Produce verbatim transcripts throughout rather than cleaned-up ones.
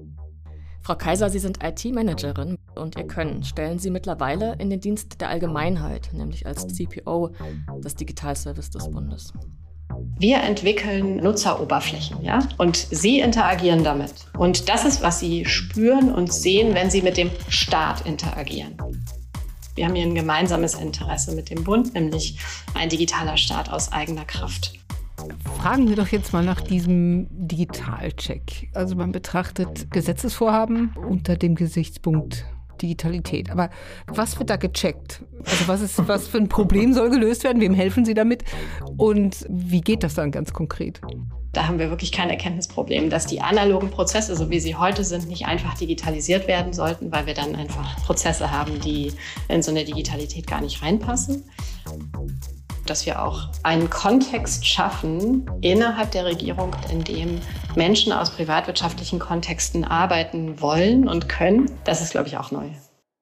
Frau Kaiser, Sie sind I T-Managerin und Ihr Können stellen Sie mittlerweile in den Dienst der Allgemeinheit, nämlich als C P O, das Digitalservice des Bundes. Wir entwickeln Nutzeroberflächen, ja, und Sie interagieren damit. Und das ist, was Sie spüren und sehen, wenn Sie mit dem Staat interagieren. Wir haben hier ein gemeinsames Interesse mit dem Bund, nämlich ein digitaler Staat aus eigener Kraft. Fragen wir doch jetzt mal nach diesem Digitalcheck. Also man betrachtet Gesetzesvorhaben unter dem Gesichtspunkt Digitalität. Aber was wird da gecheckt? Also was ist, was für ein Problem soll gelöst werden? Wem helfen Sie damit? Und wie geht das dann ganz konkret? Da haben wir wirklich kein Erkenntnisproblem, dass die analogen Prozesse, so wie sie heute sind, nicht einfach digitalisiert werden sollten, weil wir dann einfach Prozesse haben, die in so eine Digitalität gar nicht reinpassen. Dass wir auch einen Kontext schaffen innerhalb der Regierung, in dem Menschen aus privatwirtschaftlichen Kontexten arbeiten wollen und können, das ist, glaube ich, auch neu.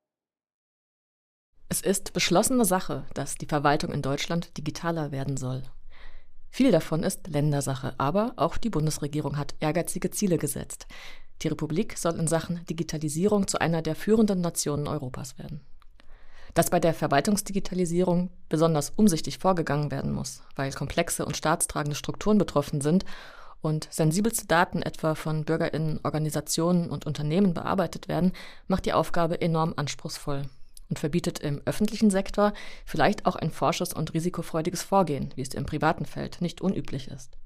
Es ist beschlossene Sache, dass die Verwaltung in Deutschland digitaler werden soll. Viel davon ist Ländersache, aber auch die Bundesregierung hat ehrgeizige Ziele gesetzt. Die Republik soll in Sachen Digitalisierung zu einer der führenden Nationen Europas werden. Dass bei der Verwaltungsdigitalisierung besonders umsichtig vorgegangen werden muss, weil komplexe und staatstragende Strukturen betroffen sind und sensibelste Daten etwa von BürgerInnen, Organisationen und Unternehmen bearbeitet werden, macht die Aufgabe enorm anspruchsvoll und verbietet im öffentlichen Sektor vielleicht auch ein forsches und risikofreudiges Vorgehen, wie es im privaten Feld nicht unüblich ist.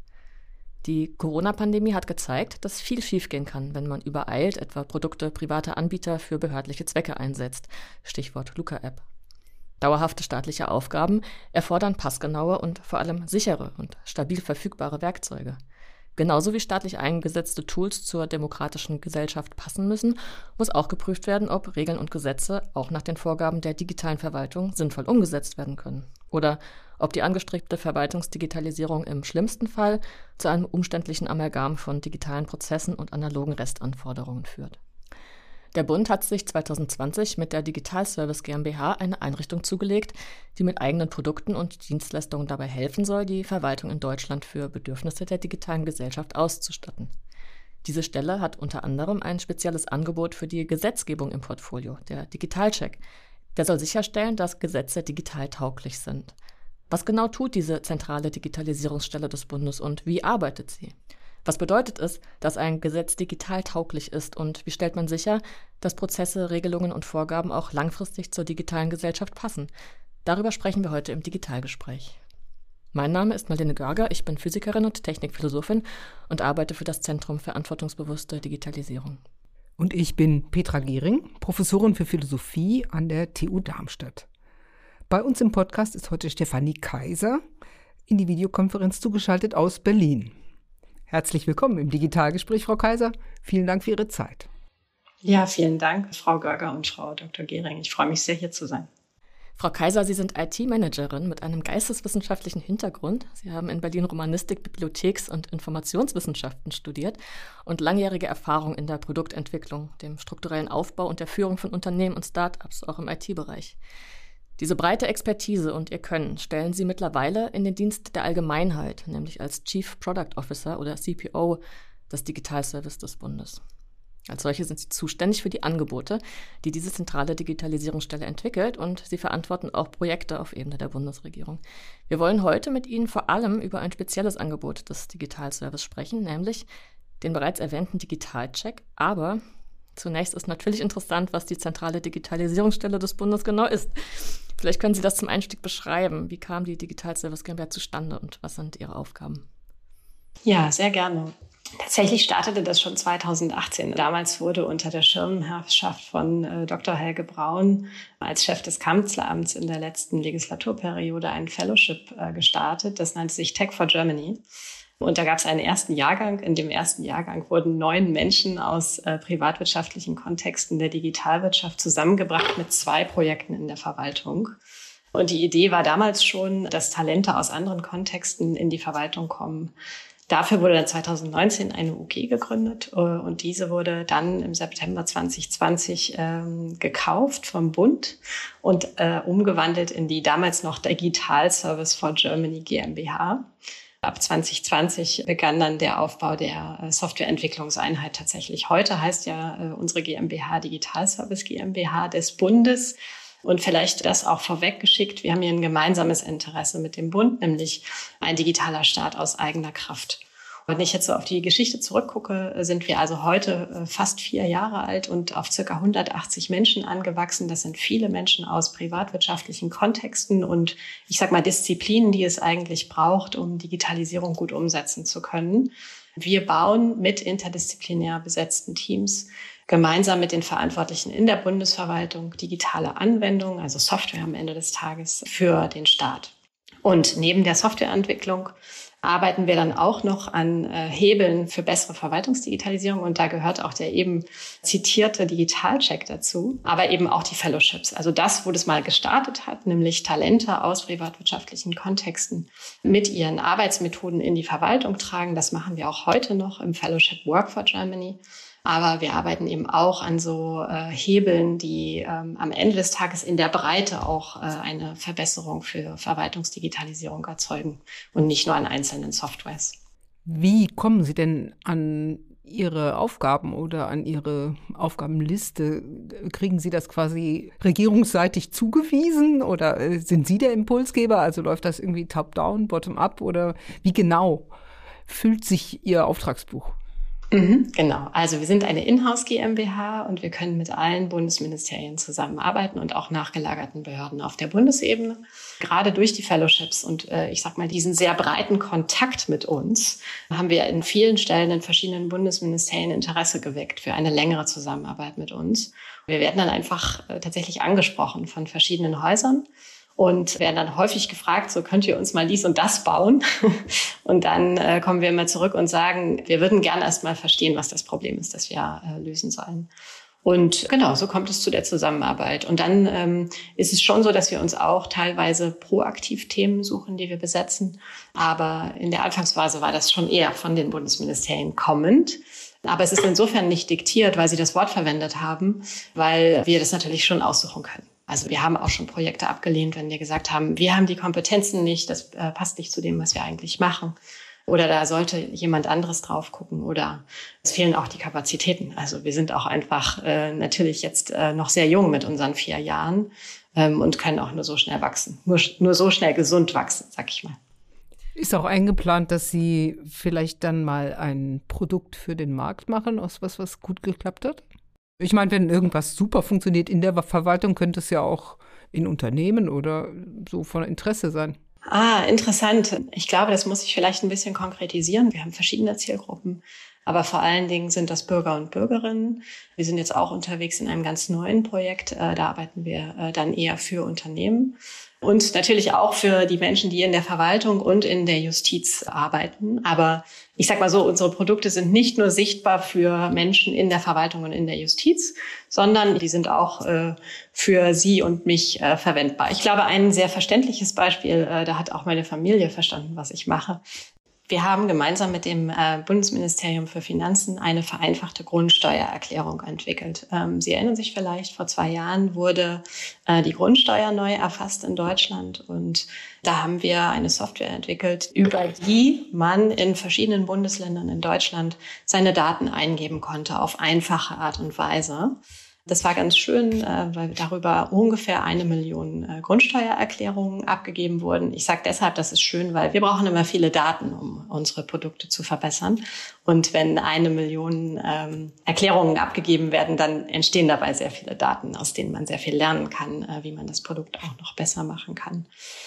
Die Corona-Pandemie hat gezeigt, dass viel schiefgehen kann, wenn man übereilt etwa Produkte privater Anbieter für behördliche Zwecke einsetzt. Stichwort Luca-App. Dauerhafte staatliche Aufgaben erfordern passgenaue und vor allem sichere und stabil verfügbare Werkzeuge. Genauso wie staatlich eingesetzte Tools zur demokratischen Gesellschaft passen müssen, muss auch geprüft werden, ob Regeln und Gesetze auch nach den Vorgaben der digitalen Verwaltung sinnvoll umgesetzt werden können. Oder ob die angestrebte Verwaltungsdigitalisierung im schlimmsten Fall zu einem umständlichen Amalgam von digitalen Prozessen und analogen Restanforderungen führt. Der Bund hat sich zwanzig zwanzig mit der Digitalservice GmbH eine Einrichtung zugelegt, die mit eigenen Produkten und Dienstleistungen dabei helfen soll, die Verwaltung in Deutschland für Bedürfnisse der digitalen Gesellschaft auszustatten. Diese Stelle hat unter anderem ein spezielles Angebot für die Gesetzgebung im Portfolio, der Digitalcheck. Der soll sicherstellen, dass Gesetze digital tauglich sind. Was genau tut diese zentrale Digitalisierungsstelle des Bundes und wie arbeitet sie? Was bedeutet es, dass ein Gesetz digital tauglich ist und wie stellt man sicher, dass Prozesse, Regelungen und Vorgaben auch langfristig zur digitalen Gesellschaft passen? Darüber sprechen wir heute im Digitalgespräch. Mein Name ist Marlene Görger, ich bin Physikerin und Technikphilosophin und arbeite für das Zentrum Verantwortungsbewusste Digitalisierung. Und ich bin Petra Gehring, Professorin für Philosophie an der T U Darmstadt. Bei uns im Podcast ist heute Stefanie Kaiser, in die Videokonferenz zugeschaltet aus Berlin. Herzlich willkommen im Digitalgespräch, Frau Kaiser. Vielen Dank für Ihre Zeit. Ja, vielen Dank, Frau Görger und Frau Doktor Gehring. Ich freue mich sehr, hier zu sein. Frau Kaiser, Sie sind I T-Managerin mit einem geisteswissenschaftlichen Hintergrund. Sie haben in Berlin Romanistik, Bibliotheks- und Informationswissenschaften studiert und langjährige Erfahrung in der Produktentwicklung, dem strukturellen Aufbau und der Führung von Unternehmen und Start-ups, auch im I T-Bereich. Diese breite Expertise und Ihr Können stellen Sie mittlerweile in den Dienst der Allgemeinheit, nämlich als Chief Product Officer oder C P O des Digitalservice des Bundes. Als solche sind Sie zuständig für die Angebote, die diese zentrale Digitalisierungsstelle entwickelt, und Sie verantworten auch Projekte auf Ebene der Bundesregierung. Wir wollen heute mit Ihnen vor allem über ein spezielles Angebot des Digitalservice sprechen, nämlich den bereits erwähnten Digitalcheck. Aber zunächst ist natürlich interessant, was die zentrale Digitalisierungsstelle des Bundes genau ist. Vielleicht können Sie das zum Einstieg beschreiben. Wie kam die Digitalservice GmbH zustande und was sind Ihre Aufgaben? Ja, sehr gerne. Tatsächlich startete das schon zweitausendachtzehn. Damals wurde unter der Schirmherrschaft von äh, Doktor Helge Braun als Chef des Kanzleramts in der letzten Legislaturperiode ein Fellowship äh, gestartet. Das nannte sich Tech for Germany. Und da gab es einen ersten Jahrgang. In dem ersten Jahrgang wurden neun Menschen aus äh, privatwirtschaftlichen Kontexten der Digitalwirtschaft zusammengebracht mit zwei Projekten in der Verwaltung. Und die Idee war damals schon, dass Talente aus anderen Kontexten in die Verwaltung kommen. Dafür wurde dann zweitausendneunzehn eine U G gegründet und diese wurde dann im September zwanzig zwanzig ähm, gekauft vom Bund und äh, umgewandelt in die damals noch Digital Service for Germany GmbH. Ab zwanzig zwanzig begann dann der Aufbau der Softwareentwicklungseinheit tatsächlich. Heute heißt ja unsere GmbH Digitalservice GmbH des Bundes. Und vielleicht das auch vorweggeschickt, wir haben hier ein gemeinsames Interesse mit dem Bund, nämlich ein digitaler Staat aus eigener Kraft. Wenn ich jetzt so auf die Geschichte zurückgucke, sind wir also heute fast vier Jahre alt und auf circa hundertachtzig Menschen angewachsen. Das sind viele Menschen aus privatwirtschaftlichen Kontexten und ich sag mal Disziplinen, die es eigentlich braucht, um Digitalisierung gut umsetzen zu können. Wir bauen mit interdisziplinär besetzten Teams gemeinsam mit den Verantwortlichen in der Bundesverwaltung digitale Anwendungen, also Software am Ende des Tages, für den Staat. Und neben der Softwareentwicklung arbeiten wir dann auch noch an äh, Hebeln für bessere Verwaltungsdigitalisierung. Und da gehört auch der eben zitierte Digitalcheck dazu, aber eben auch die Fellowships. Also das, wo das mal gestartet hat, nämlich Talente aus privatwirtschaftlichen Kontexten mit ihren Arbeitsmethoden in die Verwaltung tragen. Das machen wir auch heute noch im Fellowship Work for Germany. Aber wir arbeiten eben auch an so äh, Hebeln, die ähm, am Ende des Tages in der Breite auch äh, eine Verbesserung für Verwaltungsdigitalisierung erzeugen und nicht nur an einzelnen Softwares. Wie kommen Sie denn an Ihre Aufgaben oder an Ihre Aufgabenliste? Kriegen Sie das quasi regierungsseitig zugewiesen oder äh, sind Sie der Impulsgeber? Also läuft das irgendwie top-down, bottom-up oder wie genau füllt sich Ihr Auftragsbuch? Mhm, genau. Also wir sind eine Inhouse GmbH und wir können mit allen Bundesministerien zusammenarbeiten und auch nachgelagerten Behörden auf der Bundesebene. Gerade durch die Fellowships und äh, ich sag mal diesen sehr breiten Kontakt mit uns haben wir in vielen Stellen in verschiedenen Bundesministerien Interesse geweckt für eine längere Zusammenarbeit mit uns. Wir werden dann einfach äh, tatsächlich angesprochen von verschiedenen Häusern. Und werden dann häufig gefragt, so könnt ihr uns mal dies und das bauen? Und dann äh, kommen wir immer zurück und sagen, wir würden gern erst mal verstehen, was das Problem ist, das wir äh, lösen sollen. Und genau, so kommt es zu der Zusammenarbeit. Und dann ähm, ist es schon so, dass wir uns auch teilweise proaktiv Themen suchen, die wir besetzen. Aber in der Anfangsphase war das schon eher von den Bundesministerien kommend. Aber es ist insofern nicht diktiert, weil sie das Wort verwendet haben, weil wir das natürlich schon aussuchen können. Also wir haben auch schon Projekte abgelehnt, wenn wir gesagt haben, wir haben die Kompetenzen nicht, das äh, passt nicht zu dem, was wir eigentlich machen. Oder da sollte jemand anderes drauf gucken oder es fehlen auch die Kapazitäten. Also wir sind auch einfach äh, natürlich jetzt äh, noch sehr jung mit unseren vier Jahren ähm, und können auch nur so schnell wachsen. Nur, nur so schnell gesund wachsen, sag ich mal. Ist auch eingeplant, dass Sie vielleicht dann mal ein Produkt für den Markt machen, aus was, was gut geklappt hat? Ich meine, wenn irgendwas super funktioniert in der Verwaltung, könnte es ja auch in Unternehmen oder so von Interesse sein. Ah, interessant. Ich glaube, das muss ich vielleicht ein bisschen konkretisieren. Wir haben verschiedene Zielgruppen, aber vor allen Dingen sind das Bürger und Bürgerinnen. Wir sind jetzt auch unterwegs in einem ganz neuen Projekt. Da arbeiten wir dann eher für Unternehmen. Und natürlich auch für die Menschen, die in der Verwaltung und in der Justiz arbeiten. Aber ich sag mal so, unsere Produkte sind nicht nur sichtbar für Menschen in der Verwaltung und in der Justiz, sondern die sind auch äh, für Sie und mich äh, verwendbar. Ich glaube, ein sehr verständliches Beispiel, äh, da hat auch meine Familie verstanden, was ich mache. Wir haben gemeinsam mit dem äh, Bundesministerium für Finanzen eine vereinfachte Grundsteuererklärung entwickelt. Ähm, Sie erinnern sich vielleicht, vor zwei Jahren wurde äh, die Grundsteuer neu erfasst in Deutschland und da haben wir eine Software entwickelt, über die man in verschiedenen Bundesländern in Deutschland seine Daten eingeben konnte auf einfache Art und Weise. Das war ganz schön, weil darüber ungefähr eine Million Grundsteuererklärungen abgegeben wurden. Ich sage deshalb, das ist schön, weil wir brauchen immer viele Daten, um unsere Produkte zu verbessern. Und wenn eine Million ähm, Erklärungen abgegeben werden, dann entstehen dabei sehr viele Daten, aus denen man sehr viel lernen kann, äh, wie man das Produkt auch noch besser machen kann.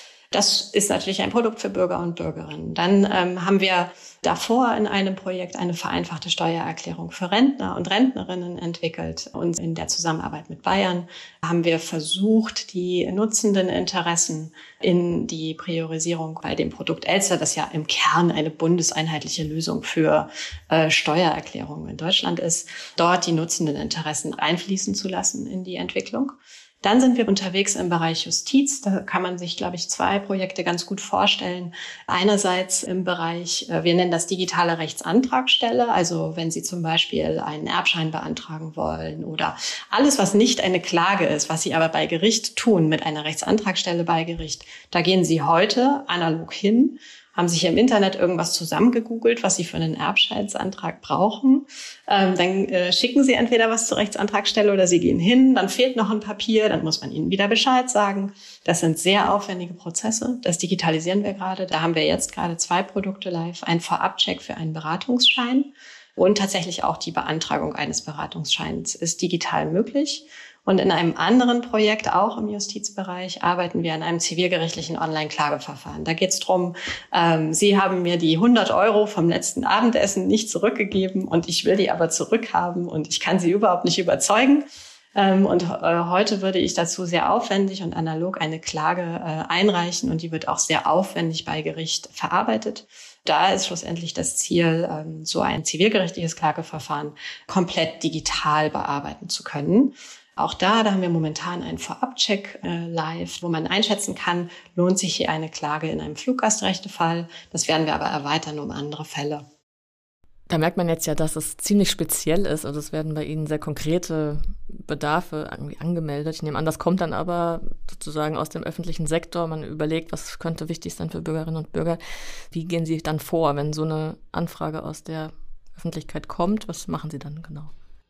Das ist natürlich ein Produkt für Bürger und Bürgerinnen. Dann ähm, haben wir davor in einem Projekt eine vereinfachte Steuererklärung für Rentner und Rentnerinnen entwickelt. Und in der Zusammenarbeit mit Bayern haben wir versucht, die nutzenden Interessen in die Priorisierung bei dem Produkt Elster, das ja im Kern eine bundeseinheitliche Lösung für äh, Steuererklärungen in Deutschland ist, dort die nutzenden Interessen einfließen zu lassen in die Entwicklung. Dann sind wir unterwegs im Bereich Justiz. Da kann man sich, glaube ich, zwei Projekte ganz gut vorstellen. Einerseits im Bereich, wir nennen das digitale Rechtsantragstelle. Also wenn Sie zum Beispiel einen Erbschein beantragen wollen oder alles, was nicht eine Klage ist, was Sie aber bei Gericht tun, mit einer Rechtsantragstelle bei Gericht, da gehen Sie heute analog hin haben sich im Internet irgendwas zusammengegoogelt, was sie für einen Erbscheidsantrag brauchen. Ähm, dann äh, schicken sie entweder was zur Rechtsantragstelle oder sie gehen hin, dann fehlt noch ein Papier, dann muss man ihnen wieder Bescheid sagen. Das sind sehr aufwendige Prozesse. Das digitalisieren wir gerade. Da haben wir jetzt gerade zwei Produkte live. Ein Vorabcheck für einen Beratungsschein und tatsächlich auch die Beantragung eines Beratungsscheins ist digital möglich. Und in einem anderen Projekt, auch im Justizbereich, arbeiten wir an einem zivilgerichtlichen Online-Klageverfahren. Da geht es darum, ähm, Sie haben mir die hundert Euro vom letzten Abendessen nicht zurückgegeben und ich will die aber zurückhaben und ich kann Sie überhaupt nicht überzeugen. Ähm, und äh, heute würde ich dazu sehr aufwendig und analog eine Klage äh, einreichen und die wird auch sehr aufwendig bei Gericht verarbeitet. Da ist schlussendlich das Ziel, ähm, so ein zivilgerichtliches Klageverfahren komplett digital bearbeiten zu können. Auch da, da haben wir momentan einen Vorabcheck äh, live, wo man einschätzen kann, lohnt sich hier eine Klage in einem Fluggastrechtefall. Das werden wir aber erweitern um andere Fälle. Da merkt man jetzt ja, dass es ziemlich speziell ist. Also es werden bei Ihnen sehr konkrete Bedarfe irgendwie angemeldet. Ich nehme an, das kommt dann aber sozusagen aus dem öffentlichen Sektor. Man überlegt, was könnte wichtig sein für Bürgerinnen und Bürger. Wie gehen Sie dann vor, wenn so eine Anfrage aus der Öffentlichkeit kommt? Was machen Sie dann genau?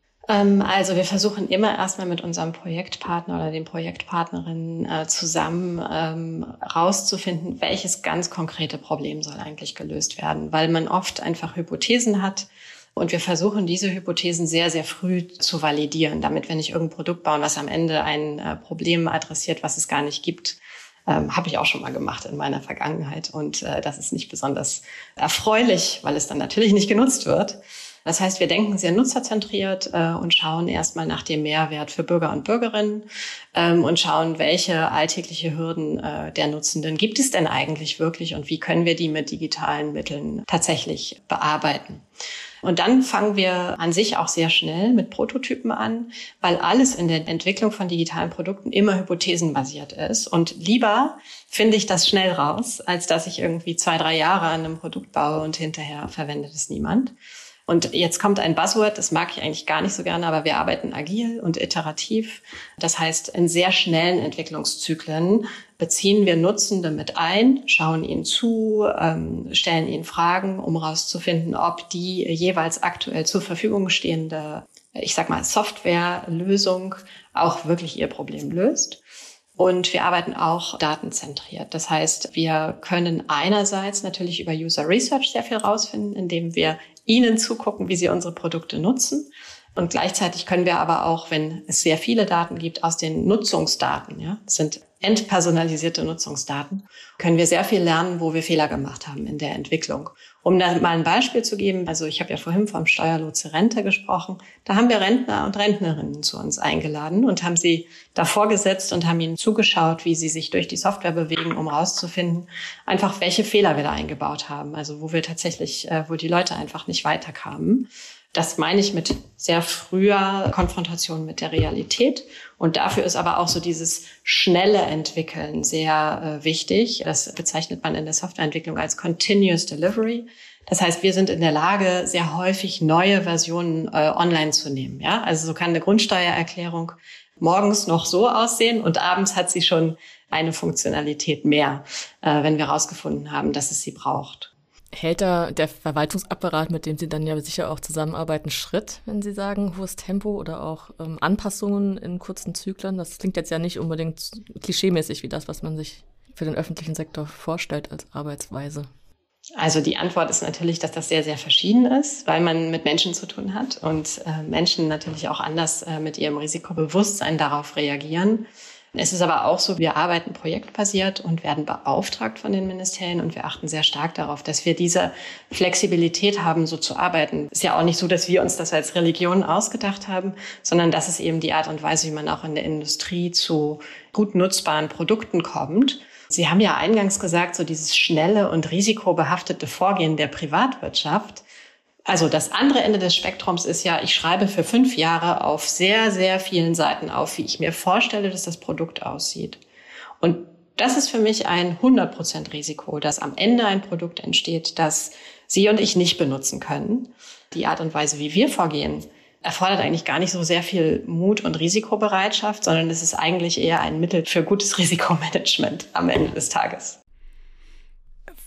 Also wir versuchen immer erstmal mit unserem Projektpartner oder den Projektpartnerinnen äh, zusammen ähm, rauszufinden, welches ganz konkrete Problem soll eigentlich gelöst werden, weil man oft einfach Hypothesen hat und wir versuchen diese Hypothesen sehr, sehr früh zu validieren, damit wir nicht irgendein Produkt bauen, was am Ende ein äh, Problem adressiert, was es gar nicht gibt. Ähm, habe ich auch schon mal gemacht in meiner Vergangenheit und äh, das ist nicht besonders erfreulich, weil es dann natürlich nicht genutzt wird. Das heißt, wir denken sehr nutzerzentriert äh, und schauen erstmal nach dem Mehrwert für Bürger und Bürgerinnen ähm, und schauen, welche alltägliche Hürden äh, der Nutzenden gibt es denn eigentlich wirklich und wie können wir die mit digitalen Mitteln tatsächlich bearbeiten. Und dann fangen wir an sich auch sehr schnell mit Prototypen an, weil alles in der Entwicklung von digitalen Produkten immer hypothesenbasiert ist. Und lieber finde ich das schnell raus, als dass ich irgendwie zwei, drei Jahre an einem Produkt baue und hinterher verwendet es niemand. Und jetzt kommt ein Buzzword, das mag ich eigentlich gar nicht so gerne, aber wir arbeiten agil und iterativ. Das heißt, in sehr schnellen Entwicklungszyklen beziehen wir Nutzende mit ein, schauen ihnen zu, ähm, stellen ihnen Fragen, um herauszufinden, ob die jeweils aktuell zur Verfügung stehende, ich sag mal, Softwarelösung auch wirklich ihr Problem löst. Und wir arbeiten auch datenzentriert. Das heißt, wir können einerseits natürlich über User Research sehr viel rausfinden, indem wir Ihnen zugucken, wie Sie unsere Produkte nutzen. Und gleichzeitig können wir aber auch, wenn es sehr viele Daten gibt, aus den Nutzungsdaten, ja, das sind entpersonalisierte Nutzungsdaten, können wir sehr viel lernen, wo wir Fehler gemacht haben in der Entwicklung. Um da mal ein Beispiel zu geben, also ich habe ja vorhin vom Steuerlotse Rente gesprochen, da haben wir Rentner und Rentnerinnen zu uns eingeladen und haben sie davor gesetzt und haben ihnen zugeschaut, wie sie sich durch die Software bewegen, um herauszufinden, einfach welche Fehler wir da eingebaut haben, also wo wir tatsächlich, wo die Leute einfach nicht weiterkamen. Das meine ich mit sehr früher Konfrontation mit der Realität. Und dafür ist aber auch so dieses schnelle Entwickeln sehr äh, wichtig. Das bezeichnet man in der Softwareentwicklung als Continuous Delivery. Das heißt, wir sind in der Lage, sehr häufig neue Versionen äh, online zu nehmen. Ja, also so kann eine Grundsteuererklärung morgens noch so aussehen und abends hat sie schon eine Funktionalität mehr, äh, wenn wir herausgefunden haben, dass es sie braucht. Hält da der Verwaltungsapparat, mit dem Sie dann ja sicher auch zusammenarbeiten, Schritt, wenn Sie sagen, hohes Tempo oder auch ähm, Anpassungen in kurzen Zyklen? Das klingt jetzt ja nicht unbedingt klischeemäßig wie das, was man sich für den öffentlichen Sektor vorstellt als Arbeitsweise. Also die Antwort ist natürlich, dass das sehr, sehr verschieden ist, weil man mit Menschen zu tun hat und äh, Menschen natürlich auch anders äh, mit ihrem Risikobewusstsein darauf reagieren. Es ist aber auch so, wir arbeiten projektbasiert und werden beauftragt von den Ministerien und wir achten sehr stark darauf, dass wir diese Flexibilität haben, so zu arbeiten. Es ist ja auch nicht so, dass wir uns das als Religion ausgedacht haben, sondern das ist eben die Art und Weise, wie man auch in der Industrie zu gut nutzbaren Produkten kommt. Sie haben ja eingangs gesagt, so dieses schnelle und risikobehaftete Vorgehen der Privatwirtschaft. Also das andere Ende des Spektrums ist ja, ich schreibe für fünf Jahre auf sehr, sehr vielen Seiten auf, wie ich mir vorstelle, dass das Produkt aussieht. Und das ist für mich ein hundert Prozent Risiko, dass am Ende ein Produkt entsteht, das Sie und ich nicht benutzen können. Die Art und Weise, wie wir vorgehen, erfordert eigentlich gar nicht so sehr viel Mut und Risikobereitschaft, sondern es ist eigentlich eher ein Mittel für gutes Risikomanagement am Ende des Tages.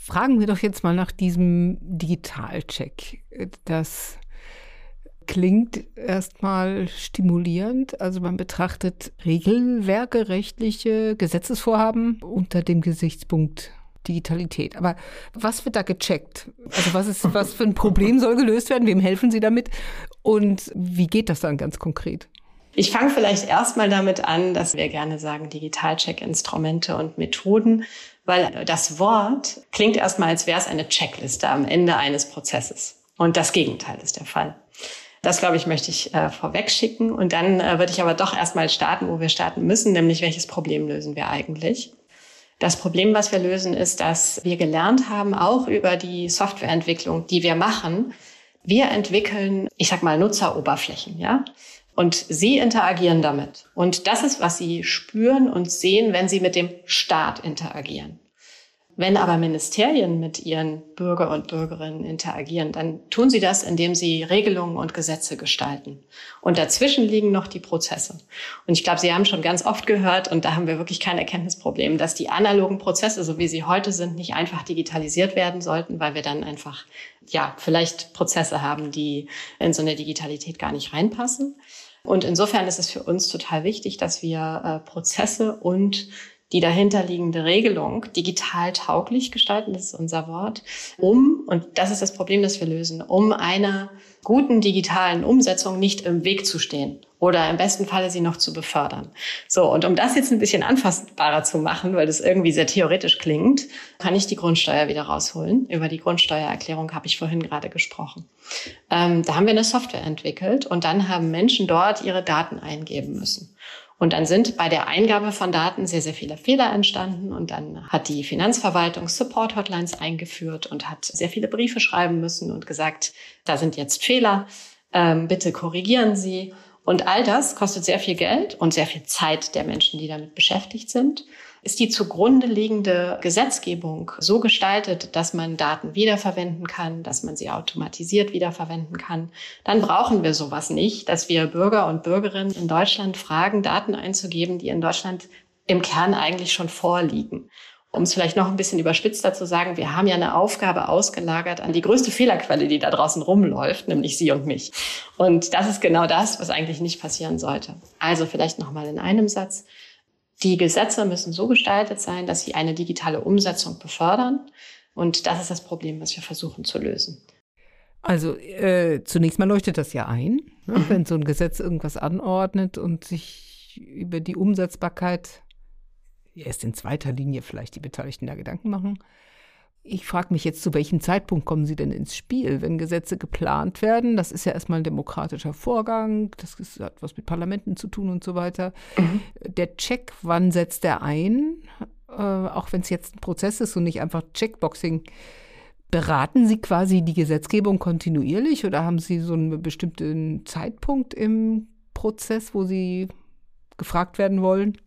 fragen wir doch jetzt mal nach diesem Digitalcheck. Das klingt erstmal stimulierend. Also man betrachtet Regelwerke, rechtliche Gesetzesvorhaben unter dem Gesichtspunkt Digitalität. Aber was wird da gecheckt? Also was ist, was für ein Problem soll gelöst werden? Wem helfen Sie damit? Und wie geht das dann ganz konkret? Ich fange vielleicht erstmal damit an, dass wir gerne sagen Digitalcheck-Instrumente und Methoden, weil das Wort klingt erstmal, als wäre es eine Checkliste am Ende eines Prozesses. Und das Gegenteil ist der Fall. Das, glaube ich, möchte ich äh, vorweg schicken. Und dann äh, würde ich aber doch erstmal starten, wo wir starten müssen, nämlich welches Problem lösen wir eigentlich? Das Problem, was wir lösen, ist, dass wir gelernt haben, auch über die Softwareentwicklung, die wir machen, wir entwickeln, ich sag mal, Nutzeroberflächen, ja? Und Sie interagieren damit. Und das ist, was Sie spüren und sehen, wenn Sie mit dem Staat interagieren. Wenn aber Ministerien mit ihren Bürger und Bürgerinnen interagieren, dann tun sie das, indem sie Regelungen und Gesetze gestalten. Und dazwischen liegen noch die Prozesse. Und ich glaube, Sie haben schon ganz oft gehört, und da haben wir wirklich kein Erkenntnisproblem, dass die analogen Prozesse, so wie sie heute sind, nicht einfach digitalisiert werden sollten, weil wir dann einfach, ja, vielleicht Prozesse haben, die in so eine Digitalität gar nicht reinpassen. Und insofern ist es für uns total wichtig, dass wir äh, Prozesse und die dahinterliegende Regelung digital tauglich gestalten, das ist unser Wort, um, und das ist das Problem, das wir lösen, um einer guten digitalen Umsetzung nicht im Weg zu stehen oder im besten Falle sie noch zu befördern. So, und um das jetzt ein bisschen anfassbarer zu machen, weil das irgendwie sehr theoretisch klingt, kann ich die Grundsteuer wieder rausholen. Über die Grundsteuererklärung habe ich vorhin gerade gesprochen. Ähm, da haben wir eine Software entwickelt und dann haben Menschen dort ihre Daten eingeben müssen. Und dann sind bei der Eingabe von Daten sehr, sehr viele Fehler entstanden. Und dann hat die Finanzverwaltung Support-Hotlines eingeführt und hat sehr viele Briefe schreiben müssen und gesagt, da sind jetzt Fehler, ähm, bitte korrigieren Sie. Und all das kostet sehr viel Geld und sehr viel Zeit der Menschen, die damit beschäftigt sind. Ist die zugrunde liegende Gesetzgebung so gestaltet, dass man Daten wiederverwenden kann, dass man sie automatisiert wiederverwenden kann, dann brauchen wir sowas nicht, dass wir Bürger und Bürgerinnen in Deutschland fragen, Daten einzugeben, die in Deutschland im Kern eigentlich schon vorliegen. Um es vielleicht noch ein bisschen überspitzter zu sagen, wir haben ja eine Aufgabe ausgelagert an die größte Fehlerquelle, die da draußen rumläuft, nämlich Sie und mich. Und das ist genau das, was eigentlich nicht passieren sollte. Also vielleicht noch mal in einem Satz. Die Gesetze müssen so gestaltet sein, dass sie eine digitale Umsetzung befördern. Und das ist das Problem, was wir versuchen zu lösen. Also äh, zunächst mal leuchtet das ja ein, ne? Mhm. Wenn so ein Gesetz irgendwas anordnet und sich über die Umsetzbarkeit erst in zweiter Linie vielleicht die Beteiligten da Gedanken machen. Ich frage mich jetzt, zu welchem Zeitpunkt kommen Sie denn ins Spiel, wenn Gesetze geplant werden? Das ist ja erstmal ein demokratischer Vorgang, das ist, hat was mit Parlamenten zu tun und so weiter. Mhm. Der Check, wann setzt der ein? Äh, auch wenn es jetzt ein Prozess ist und nicht einfach Checkboxing. Beraten Sie quasi die Gesetzgebung kontinuierlich oder haben Sie so einen bestimmten Zeitpunkt im Prozess, wo Sie gefragt werden wollen?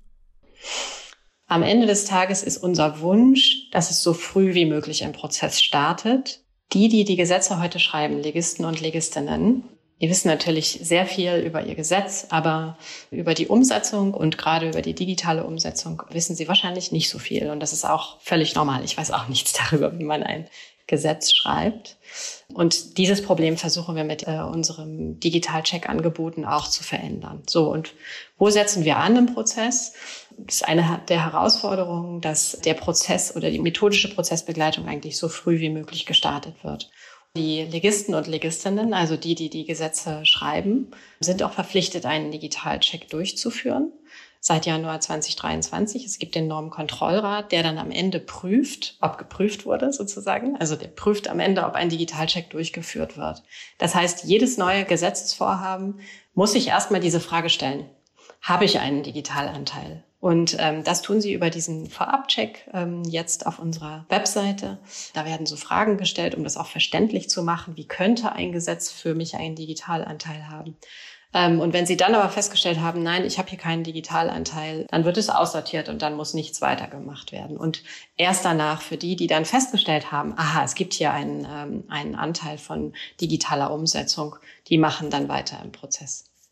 Am Ende des Tages ist unser Wunsch, dass es so früh wie möglich ein Prozess startet. Die, die die Gesetze heute schreiben, Legisten und Legistinnen, die wissen natürlich sehr viel über ihr Gesetz, aber über die Umsetzung und gerade über die digitale Umsetzung wissen sie wahrscheinlich nicht so viel. Und das ist auch völlig normal. Ich weiß auch nichts darüber, wie man ein Gesetz schreibt. Und dieses Problem versuchen wir mit äh, unserem Digital-Check-Angeboten auch zu verändern. So, und wo setzen wir an im Prozess? Das ist eine der Herausforderungen, dass der Prozess oder die methodische Prozessbegleitung eigentlich so früh wie möglich gestartet wird. Die Legisten und Legistinnen, also die, die die Gesetze schreiben, sind auch verpflichtet, einen Digital-Check durchzuführen. Seit Januar zwanzig dreiundzwanzig. Es gibt den Normenkontrollrat, der dann am Ende prüft, ob geprüft wurde sozusagen. Also der prüft am Ende, ob ein Digitalcheck durchgeführt wird. Das heißt, jedes neue Gesetzesvorhaben muss sich erstmal diese Frage stellen. Habe ich einen Digitalanteil? Und ähm, das tun sie über diesen Vorabcheck ähm, jetzt auf unserer Webseite. Da werden so Fragen gestellt, um das auch verständlich zu machen. Wie könnte ein Gesetz für mich einen Digitalanteil haben? Ähm, und wenn Sie dann aber festgestellt haben, nein, ich habe hier keinen Digitalanteil, dann wird es aussortiert und dann muss nichts weiter gemacht werden. Und erst danach für die, die dann festgestellt haben, aha, es gibt hier einen, ähm, einen Anteil von digitaler Umsetzung, die machen dann weiter im Prozess.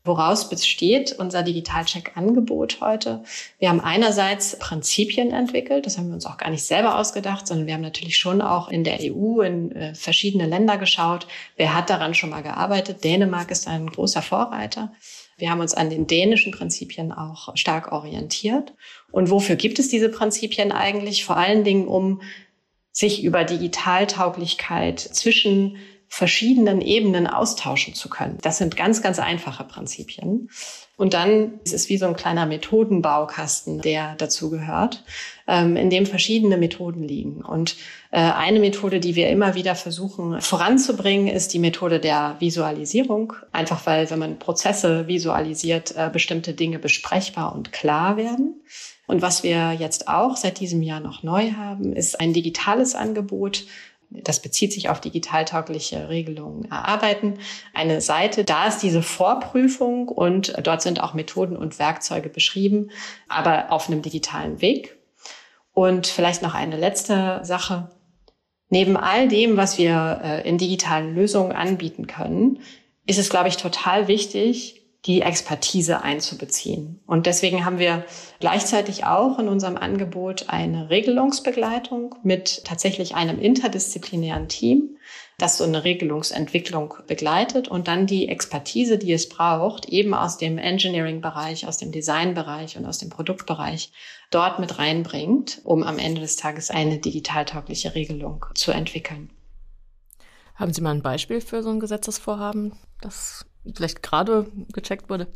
Woraus besteht unser Digitalcheck-Angebot heute? Wir haben einerseits Prinzipien entwickelt, das haben wir uns auch gar nicht selber ausgedacht, sondern wir haben natürlich schon auch in der E U in äh, verschiedene Länder geschaut, wer hat daran schon mal gearbeitet. Dänemark ist ein großer Vorreiter. Wir haben uns an den dänischen Prinzipien auch stark orientiert. Und wofür gibt es diese Prinzipien eigentlich? Vor allen Dingen, um sich über Digitaltauglichkeit zwischen verschiedenen Ebenen austauschen zu können. Das sind ganz, ganz einfache Prinzipien. Und dann ist es wie so ein kleiner Methodenbaukasten, der dazu gehört, in dem verschiedene Methoden liegen. Und eine Methode, die wir immer wieder versuchen voranzubringen, ist die Methode der Visualisierung. Einfach weil, wenn man Prozesse visualisiert, bestimmte Dinge besprechbar und klar werden. Und was wir jetzt auch seit diesem Jahr noch neu haben, ist ein digitales Angebot. Das bezieht sich auf digitaltaugliche Regelungen erarbeiten. Eine Seite, da ist diese Vorprüfung und dort sind auch Methoden und Werkzeuge beschrieben, aber auf einem digitalen Weg. Und vielleicht noch eine letzte Sache. Neben all dem, was wir in digitalen Lösungen anbieten können, ist es, glaube ich, total wichtig, die Expertise einzubeziehen. Und deswegen haben wir gleichzeitig auch in unserem Angebot eine Regelungsbegleitung mit tatsächlich einem interdisziplinären Team, das so eine Regelungsentwicklung begleitet und dann die Expertise, die es braucht, eben aus dem Engineering-Bereich, aus dem Design-Bereich und aus dem Produktbereich dort mit reinbringt, um am Ende des Tages eine digitaltaugliche Regelung zu entwickeln. Haben Sie mal ein Beispiel für so ein Gesetzesvorhaben, das vielleicht gerade gecheckt wurde?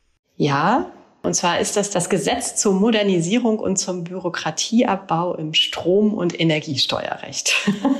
Ja, und zwar ist das das Gesetz zur Modernisierung und zum Bürokratieabbau im Strom- und Energiesteuerrecht.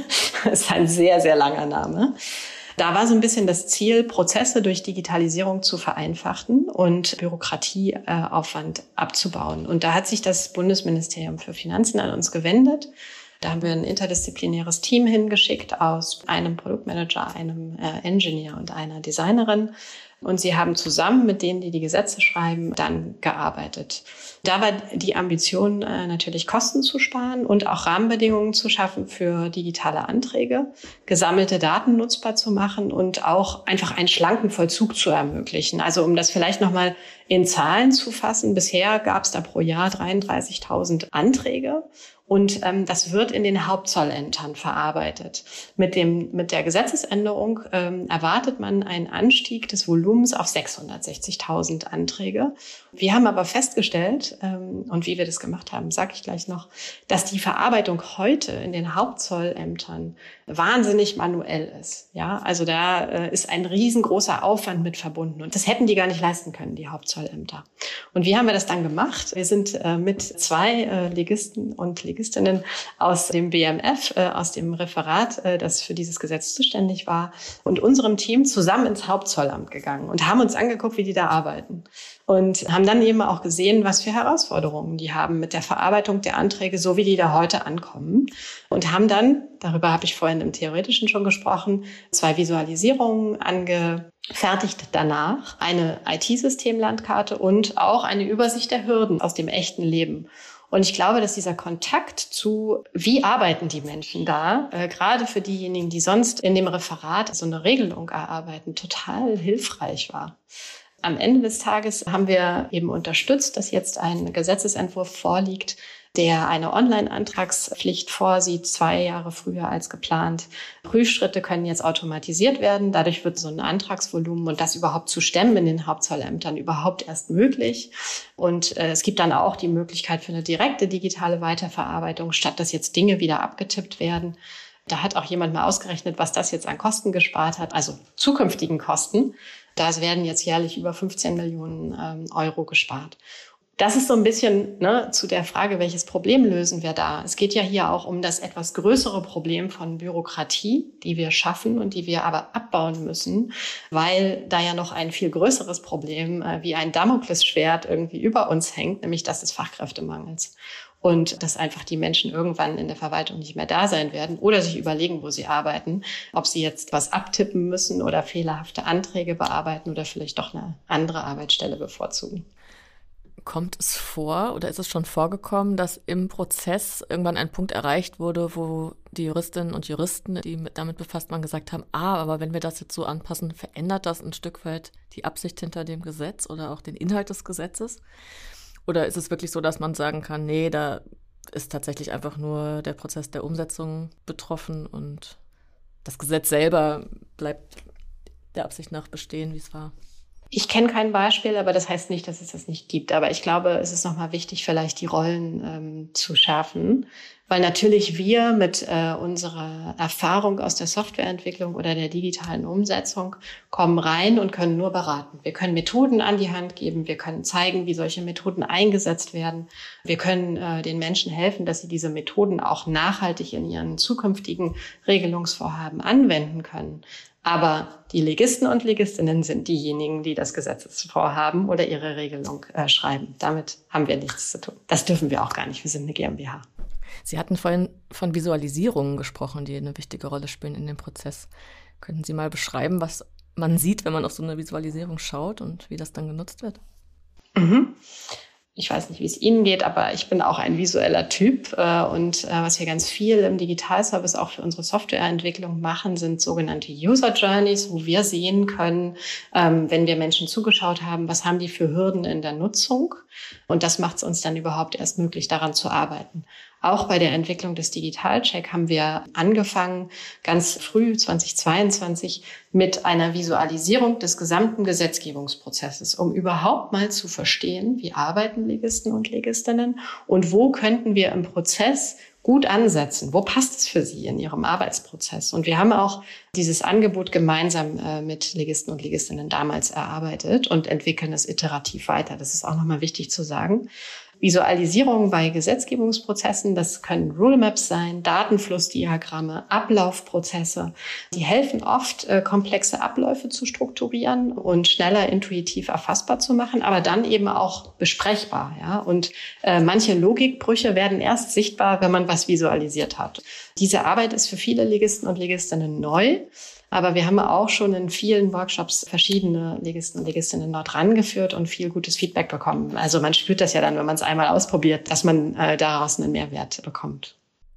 Das ist ein sehr, sehr langer Name. Da war so ein bisschen das Ziel, Prozesse durch Digitalisierung zu vereinfachen und Bürokratieaufwand abzubauen. Und da hat sich das Bundesministerium für Finanzen an uns gewendet. Da haben wir ein interdisziplinäres Team hingeschickt aus einem Produktmanager, einem äh, Engineer und einer Designerin. Und sie haben zusammen mit denen, die die Gesetze schreiben, dann gearbeitet. Da war die Ambition, äh, natürlich Kosten zu sparen und auch Rahmenbedingungen zu schaffen für digitale Anträge, gesammelte Daten nutzbar zu machen und auch einfach einen schlanken Vollzug zu ermöglichen. Also um das vielleicht nochmal in Zahlen zu fassen, bisher gab es da pro Jahr dreiunddreißigtausend Anträge. Und ähm, das wird in den Hauptzollämtern verarbeitet. Mit dem mit der Gesetzesänderung ähm, erwartet man einen Anstieg des Volumens auf sechshundertsechzigtausend Anträge. Wir haben aber festgestellt, ähm, und wie wir das gemacht haben, sage ich gleich noch, dass die Verarbeitung heute in den Hauptzollämtern wahnsinnig manuell ist. Ja, also da äh, ist ein riesengroßer Aufwand mit verbunden. Und das hätten die gar nicht leisten können, die Hauptzollämter. Und wie haben wir das dann gemacht? Wir sind äh, mit zwei äh, Legisten und Legistinnen aus dem B M F, äh, aus dem Referat, äh, das für dieses Gesetz zuständig war, und unserem Team zusammen ins Hauptzollamt gegangen und haben uns angeguckt, wie die da arbeiten. Und haben dann eben auch gesehen, was für Herausforderungen die haben mit der Verarbeitung der Anträge, so wie die da heute ankommen. Und haben dann, darüber habe ich vorhin im Theoretischen schon gesprochen, zwei Visualisierungen angefertigt danach, eine I T-Systemlandkarte und auch eine Übersicht der Hürden aus dem echten Leben. Und ich glaube, dass dieser Kontakt zu, wie arbeiten die Menschen da, äh, gerade für diejenigen, die sonst in dem Referat so eine Regelung erarbeiten, total hilfreich war. Am Ende des Tages haben wir eben unterstützt, dass jetzt ein Gesetzesentwurf vorliegt, der eine Online-Antragspflicht vorsieht, zwei Jahre früher als geplant. Prüfschritte können jetzt automatisiert werden. Dadurch wird so ein Antragsvolumen und das überhaupt zu stemmen in den Hauptzollämtern überhaupt erst möglich. Und äh, es gibt dann auch die Möglichkeit für eine direkte digitale Weiterverarbeitung, statt dass jetzt Dinge wieder abgetippt werden. Da hat auch jemand mal ausgerechnet, was das jetzt an Kosten gespart hat, also zukünftigen Kosten. Da werden jetzt jährlich über fünfzehn Millionen ähm, Euro gespart. Das ist so ein bisschen ne, zu der Frage, welches Problem lösen wir da? Es geht ja hier auch um das etwas größere Problem von Bürokratie, die wir schaffen und die wir aber abbauen müssen, weil da ja noch ein viel größeres Problem äh, wie ein Damoklesschwert irgendwie über uns hängt, nämlich das des Fachkräftemangels. Und dass einfach die Menschen irgendwann in der Verwaltung nicht mehr da sein werden oder sich überlegen, wo sie arbeiten, ob sie jetzt was abtippen müssen oder fehlerhafte Anträge bearbeiten oder vielleicht doch eine andere Arbeitsstelle bevorzugen. kommt es vor oder ist es schon vorgekommen, dass im Prozess irgendwann ein Punkt erreicht wurde, wo die Juristinnen und Juristen, die mit, damit befasst waren, gesagt haben, ah, aber wenn wir das jetzt so anpassen, verändert das ein Stück weit die Absicht hinter dem Gesetz oder auch den Inhalt des Gesetzes? Oder ist es wirklich so, dass man sagen kann, nee, da ist tatsächlich einfach nur der Prozess der Umsetzung betroffen und das Gesetz selber bleibt der Absicht nach bestehen, wie es war? Ich kenne kein Beispiel, aber das heißt nicht, dass es das nicht gibt. Aber ich glaube, es ist nochmal wichtig, vielleicht die Rollen ähm, zu schärfen. Weil natürlich wir mit äh, unserer Erfahrung aus der Softwareentwicklung oder der digitalen Umsetzung kommen rein und können nur beraten. Wir können Methoden an die Hand geben, wir können zeigen, wie solche Methoden eingesetzt werden. Wir können äh, den Menschen helfen, dass sie diese Methoden auch nachhaltig in ihren zukünftigen Regelungsvorhaben anwenden können. Aber die Legisten und Legistinnen sind diejenigen, die das Gesetzesvorhaben oder ihre Regelung äh, schreiben. Damit haben wir nichts zu tun. Das dürfen wir auch gar nicht. Wir sind eine GmbH. Sie hatten vorhin von Visualisierungen gesprochen, die eine wichtige Rolle spielen in dem Prozess. Könnten Sie mal beschreiben, was man sieht, wenn man auf so eine Visualisierung schaut und wie das dann genutzt wird? Mhm. Ich weiß nicht, wie es Ihnen geht, aber ich bin auch ein visueller Typ. Und was wir ganz viel im Digitalservice auch für unsere Softwareentwicklung machen, sind sogenannte User Journeys, wo wir sehen können, wenn wir Menschen zugeschaut haben, was haben die für Hürden in der Nutzung. Und das macht es uns dann überhaupt erst möglich, daran zu arbeiten. Auch bei der Entwicklung des Digitalcheck haben wir angefangen, ganz früh zweitausendzweiundzwanzig, mit einer Visualisierung des gesamten Gesetzgebungsprozesses, um überhaupt mal zu verstehen, wie arbeiten Legisten und Legistinnen und wo könnten wir im Prozess gut ansetzen. Wo passt es für Sie in Ihrem Arbeitsprozess? Und wir haben auch dieses Angebot gemeinsam äh, mit Legisten und Legistinnen damals erarbeitet und entwickeln es iterativ weiter. Das ist auch nochmal wichtig zu sagen. Visualisierung bei Gesetzgebungsprozessen, das können Rulemaps sein, Datenflussdiagramme, Ablaufprozesse. Die helfen oft, äh, komplexe Abläufe zu strukturieren und schneller intuitiv erfassbar zu machen, aber dann eben auch besprechbar. Ja? Und äh, manche Logikbrüche werden erst sichtbar, wenn man was visualisiert hat. Diese Arbeit ist für viele Legisten und Legistinnen neu. Aber wir haben auch schon in vielen Workshops verschiedene Legisten und Legistinnen dort rangeführt und viel gutes Feedback bekommen. Also man spürt das ja dann, wenn man es einmal ausprobiert, dass man äh, daraus einen Mehrwert bekommt.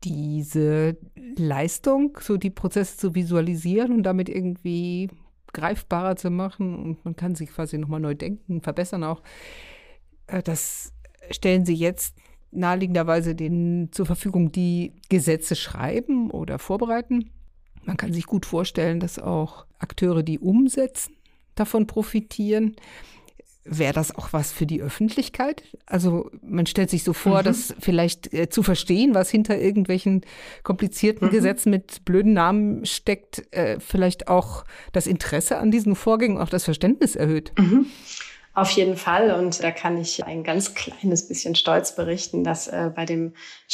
Diese Leistung, so die Prozesse zu visualisieren und damit irgendwie greifbarer zu machen und man kann sich quasi nochmal neu denken, verbessern auch, äh, das stellen Sie jetzt naheliegenderweise denen zur Verfügung, die Gesetze schreiben oder vorbereiten. Man kann sich gut vorstellen, dass auch Akteure, die umsetzen, davon profitieren. Wäre das auch was für die Öffentlichkeit? Also man stellt sich so vor, mhm. dass vielleicht äh, zu verstehen, was hinter irgendwelchen komplizierten mhm. Gesetzen mit blöden Namen steckt, äh, vielleicht auch das Interesse an diesen Vorgängen, auch das Verständnis erhöht. Mhm. Auf jeden Fall. Und da kann ich ein ganz kleines bisschen stolz berichten, dass äh, bei dem